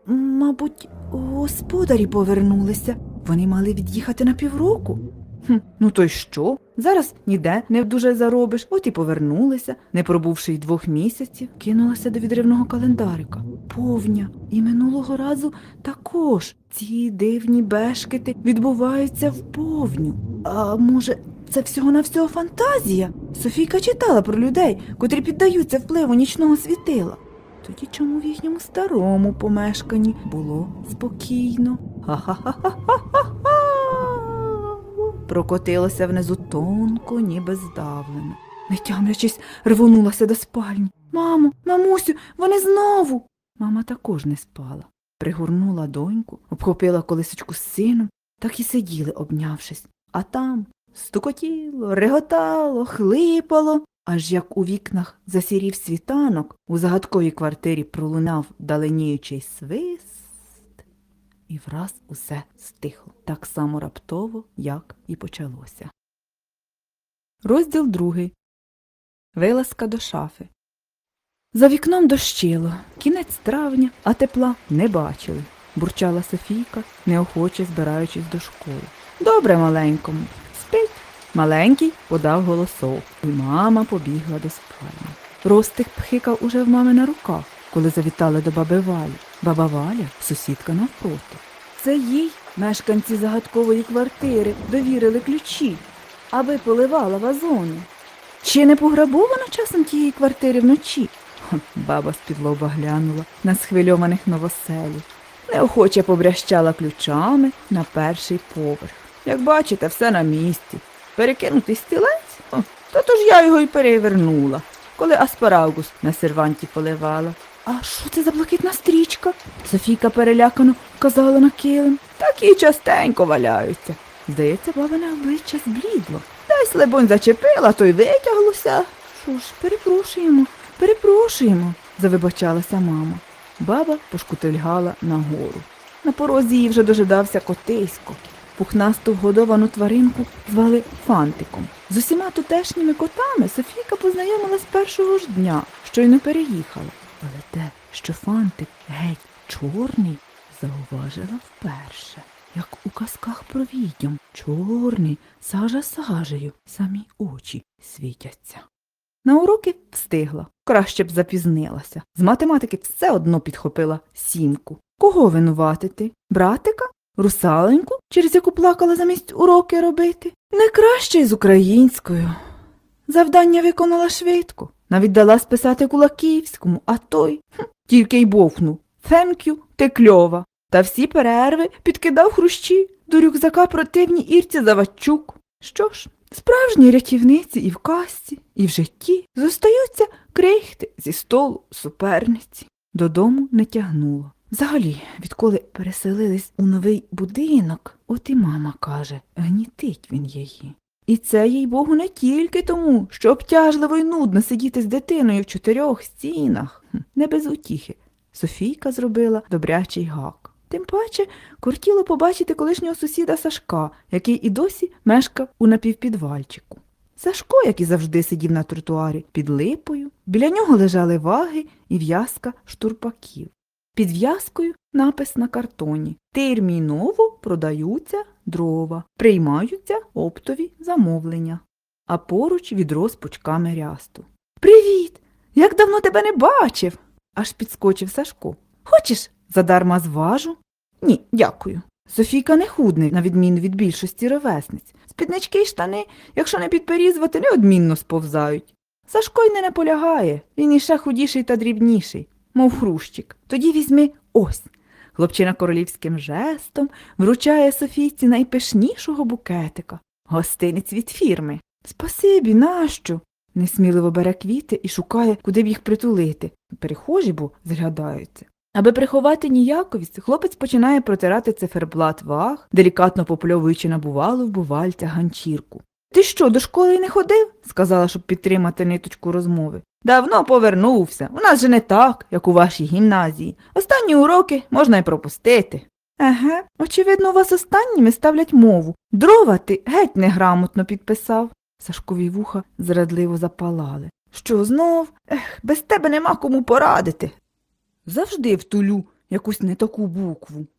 Мабуть, господарі повернулися. Вони мали від'їхати на півроку. Ну то й що? Зараз ніде не дуже заробиш, от і повернулися, не пробувши й 2 місяців. Кинулася до відривного календарика. Повня. І минулого разу також. Ці дивні бешкети відбуваються в повню. А може, це всього-навсього фантазія? Софійка читала про людей, котрі піддаються впливу нічного світила. Тоді чому в їхньому старому помешканні було спокійно? Ха-ха-ха-ха-ха-ха! Прокотилося внизу тонко, ніби здавлено. Не тямлячись, рвонулася до спальні. Мамо, мамусю, вони знову! Мама також не спала. Пригорнула доньку, обхопила колисочку з сином, так і сиділи, обнявшись. А там стукотіло, реготало, хлипало. Аж як у вікнах засірів світанок, у загадковій квартирі пролунав даленіючий свист, і враз усе стихло, так само раптово, як і почалося. Розділ 2. Вилазка до шафи. За вікном дощило. Кінець травня, а тепла не бачили, бурчала Софійка, неохоче збираючись до школи. Добре маленькому. Спить. Маленький подав голосок, і мама побігла до спальні. Ростик пхикав уже в мами на руках, коли завітали до баби Валі. Баба Валя – сусідка навпроти. Це їй мешканці загадкової квартири довірили ключі, аби поливала вазони. Чи не пограбовано часом тієї квартири вночі? Баба з-під-лоба глянула на схвильованих новоселів. Неохоче побрящала ключами на перший поверх. Як бачите, все на місці. Перекинутий стілець? Та то ж я його й перевернула, коли аспарагус на серванті поливала. А що це за блакитна стрічка? Софійка перелякано вказала на килим. Такі частенько валяються. Здається, бабине обличчя зблідло. Десь, либонь, зачепила, то й витяглося. Що ж, перепрошуємо, завибачалася мама. Баба пошкутильгала нагору. На порозі її вже дожидався котисько. Пухнасту вгодовану тваринку звали Фантиком. З усіма тутешніми котами Софійка познайомилась першого ж дня, щойно переїхала. Але те, що Фантик геть чорний, зауважила вперше. Як у казках про відьом. Чорний, сажа сажею, самі очі світяться. На уроки встигла, краще б запізнилася. З математики все одно підхопила 7. Кого винуватити? Братика? Русаленьку, через яку плакала замість уроки робити? Не краще й з українською. Завдання виконала швидко. Навіть дала списати Кулаківському, а той тільки й бовкнув. «Thank you, ти кльова». Та всі перерви підкидав хрущі до рюкзака противній Ірці Завадчук. Що ж, справжні рятівниці і в казці, і в житті зостаються крихти зі столу суперниці. Додому не тягнуло. Взагалі, відколи переселились у новий будинок, от і мама каже, гнітить він її. І це, їй-богу, не тільки тому, що обтяжливо й нудно сидіти з дитиною в 4 стінах. Не без утіхи. Софійка зробила добрячий гак. Тим паче, кортіло побачити колишнього сусіда Сашка, який і досі мешкав у напівпідвальчику. Сашко, як і завжди, сидів на тротуарі під липою. Біля нього лежали ваги і в'язка штурпаків. Під в'язкою напис на картоні. Терміново продаються дрова. Приймаються оптові замовлення. А поруч відрос пучками рясту. «Привіт! Як давно тебе не бачив!» Аж підскочив Сашко. «Хочеш, задарма зважу?» «Ні, дякую». Софійка не худне, на відміну від більшості ровесниць. Спіднички й штани, якщо не підперізувати, неодмінно сповзають. Сашко й не наполягає, він іще худіший та дрібніший, мов хрущик. «Тоді візьми ось». Хлопчина королівським жестом вручає Софійці найпишнішого букетика. Гостинець від фірми. «Спасибі, нащо?» Несміливо бере квіти і шукає, куди б їх притулити. Перехожі, бо зглядаються. Аби приховати ніяковість, хлопець починає протирати циферблат ваг, делікатно попльовуючи набувалу в бувальця ганчірку. «Ти що, до школи й не ходив?» – сказала, щоб підтримати ниточку розмови. «Давно повернувся. У нас же не так, як у вашій гімназії. Останні уроки можна й пропустити». «Еге, очевидно, у вас останніми ставлять мову. Дрова ти геть неграмотно підписав». Сашкові вуха зрадливо запалали. «Що знов? Без тебе нема кому порадити». «Завжди втулю, якусь не таку букву.